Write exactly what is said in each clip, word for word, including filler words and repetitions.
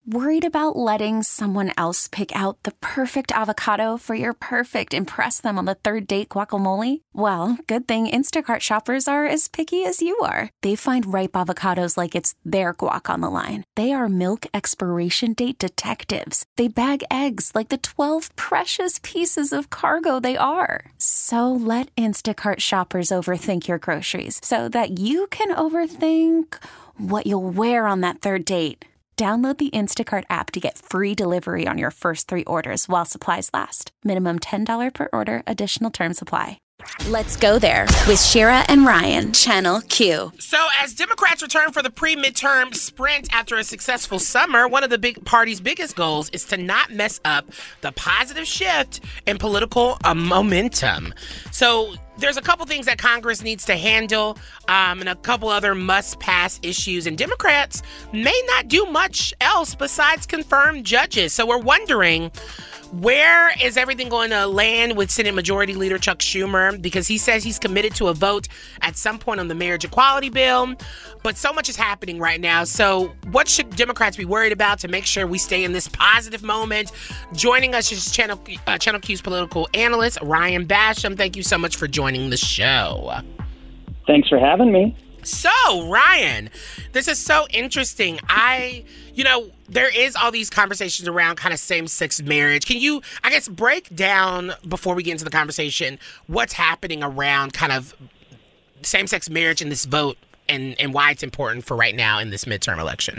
Worried about letting someone else pick out the perfect avocado for your perfect impress them on the third date guacamole? Well, good thing Instacart shoppers are as picky as you are. They find ripe avocados like it's their guac on the line. They are milk expiration date detectives. They bag eggs like the twelve precious pieces of cargo they are. So let Instacart shoppers overthink your groceries so that you can overthink what you'll wear on that third date. Download the Instacart app to get free delivery on your first three orders while supplies last. Minimum ten dollars per order. Additional terms apply. Let's go there with Shira and Ryan, Channel Q. So as Democrats return for the pre-midterm sprint after a successful summer, one of the big party's biggest goals is to not mess up the positive shift in political uh, momentum. So there's a couple things that Congress needs to handle um, and a couple other must-pass issues. And Democrats may not do much else besides confirm judges. So we're wondering, where is everything going to land with Senate Majority Leader Chuck Schumer? Because he says he's committed to a vote at some point on the marriage equality bill. But so much is happening right now. So what should Democrats be worried about to make sure we stay in this positive moment? Joining us is Channel, uh, Channel Q's political analyst, Ryan Basham. Thank you so much for joining the show. Thanks for having me. So, Ryan, this is so interesting. I, you know, there is all these conversations around kind of same-sex marriage. Can you, I guess, break down, before we get into the conversation, what's happening around kind of same-sex marriage in this vote and, and why it's important for right now in this midterm election?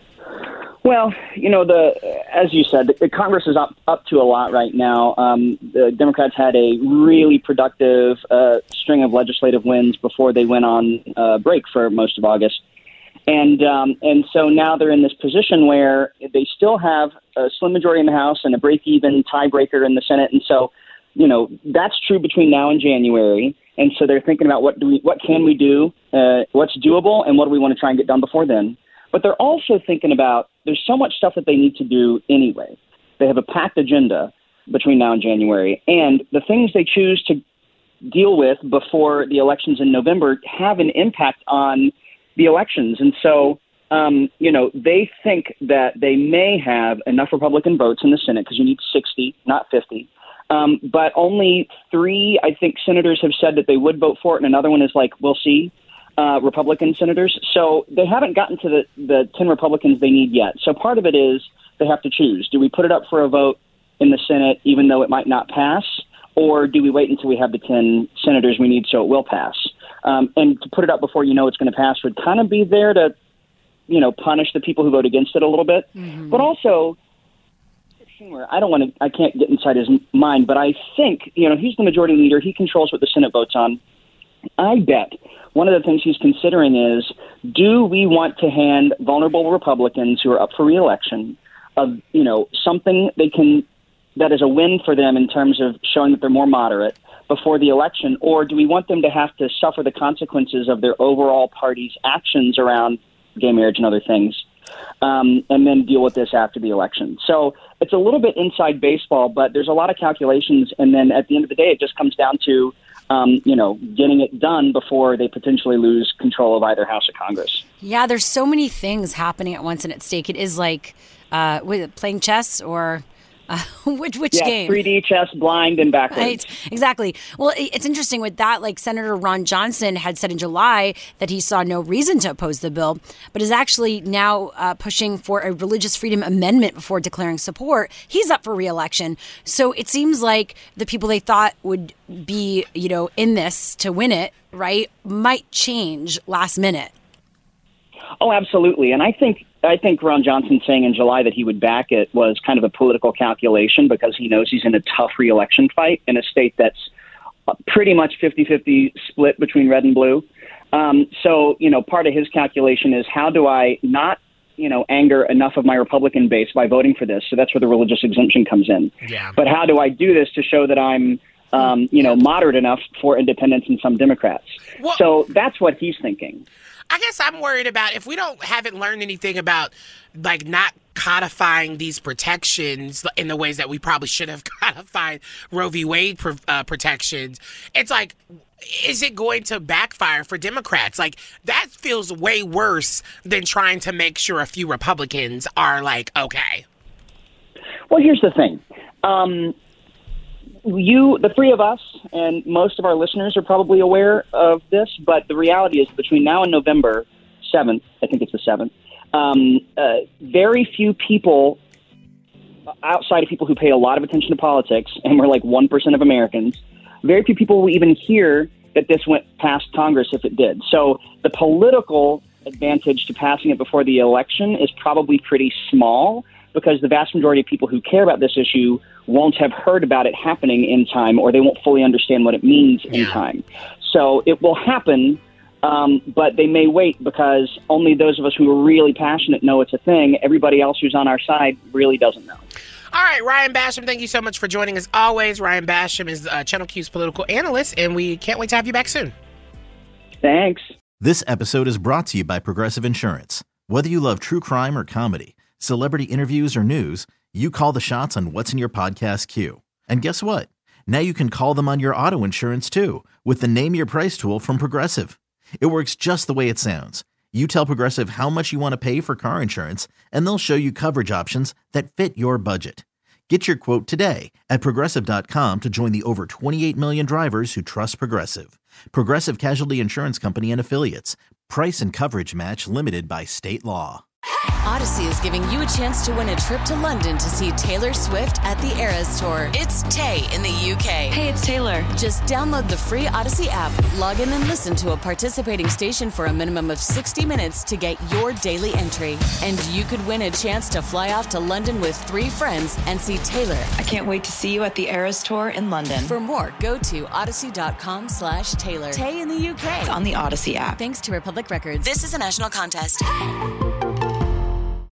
Well, you know, the as you said, the, the Congress is up, up to a lot right now. Um, the Democrats had a really productive uh, string of legislative wins before they went on uh, break for most of August. And um, and so now they're in this position where they still have a slim majority in the House and a break-even tiebreaker in the Senate. And so, you know, that's true between now and January. And so they're thinking about what do we, what can we do, uh, what's doable, and what do we want to try and get done before then. But they're also thinking about there's so much stuff that they need to do anyway. They have a packed agenda between now and January. And the things they choose to deal with before the elections in November have an impact on the elections. And so, um, you know, they think that they may have enough Republican votes in the Senate because you need sixty, not fifty. Um, but only three, I think, senators have said that they would vote for it. And another one is like, we'll see. Uh, Republican senators. So they haven't gotten to the, the ten Republicans they need yet. So part of it is they have to choose. Do we put it up for a vote in the Senate even though it might not pass? Or do we wait until we have the ten senators we need so it will pass? Um, and to put it up before you know it's going to pass would kind of be there to, you know, punish the people who vote against it a little bit. Mm-hmm. But also, I don't want to, I can't get inside his mind, but I think, you know, he's the majority leader. He controls what the Senate votes on. I bet one of the things he's considering is, do we want to hand vulnerable Republicans who are up for re-election of, you know, something they can, that is a win for them in terms of showing that they're more moderate before the election, or do we want them to have to suffer the consequences of their overall party's actions around gay marriage and other things, um, and then deal with this after the election? So it's a little bit inside baseball, but there's a lot of calculations, and then at the end of the day, it just comes down to Um, you know, getting it done before they potentially lose control of either house of Congress. Yeah, there's so many things happening at once and at stake. It is like uh, with playing chess or uh, which which yeah, game? three D chess, blind and backwards. Right, exactly. Well, it's interesting with that. Like Senator Ron Johnson had said in July that he saw no reason to oppose the bill, but is actually now uh, pushing for a religious freedom amendment before declaring support. He's up for re-election. So it seems like the people they thought would be, you know, in this to win it, right, might change last minute. Oh, absolutely. And I think I think Ron Johnson saying in July that he would back it was kind of a political calculation because he knows he's in a tough re-election fight in a state that's pretty much fifty-fifty split between red and blue. Um, so, you know, part of his calculation is how do I not, you know, anger enough of my Republican base by voting for this? So that's where the religious exemption comes in. Yeah. But how do I do this to show that I'm, um, you know, moderate enough for independents and some Democrats? Well, so that's what he's thinking. I guess I'm worried about if we don't haven't learned anything about like not codifying these protections in the ways that we probably should have codified Roe v. Wade uh, protections. It's like, is it going to backfire for Democrats? Like, that feels way worse than trying to make sure a few Republicans are like, okay. Well, here's the thing. Um, you, the three of us, and most of our listeners are probably aware of this, but the reality is between now and November seventh, I think it's the seventh, um, uh, very few people outside of people who pay a lot of attention to politics, and we're like one percent of Americans, very few people will even hear that this went past Congress if it did. So the political advantage to passing it before the election is probably pretty small, because the vast majority of people who care about this issue won't have heard about it happening in time, or they won't fully understand what it means in yeah. time. So it will happen, um, but they may wait, because only those of us who are really passionate know it's a thing. Everybody else who's on our side really doesn't know. All right, Ryan Basham, thank you so much for joining us always. Ryan Basham is uh, Channel Q's political analyst, and we can't wait to have you back soon. Thanks. This episode is brought to you by Progressive Insurance. Whether you love true crime or comedy, celebrity interviews or news, you call the shots on what's in your podcast queue. And guess what? Now you can call them on your auto insurance too, with the Name Your Price tool from Progressive. It works just the way it sounds. You tell Progressive how much you want to pay for car insurance, and they'll show you coverage options that fit your budget. Get your quote today at Progressive dot com to join the over twenty-eight million drivers who trust Progressive. Progressive Casualty Insurance Company and Affiliates. Price and coverage match limited by state law. Odyssey is giving you a chance to win a trip to London to see Taylor Swift at the Eras Tour. It's Tay in the U K. Hey, it's Taylor. Just download the free Odyssey app, log in and listen to a participating station for a minimum of sixty minutes to get your daily entry. And you could win a chance to fly off to London with three friends and see Taylor. I can't wait to see you at the Eras Tour in London. For more, go to odyssey.com slash Taylor. Tay in the U K. It's on the Odyssey app. Thanks to Republic Records. This is a national contest.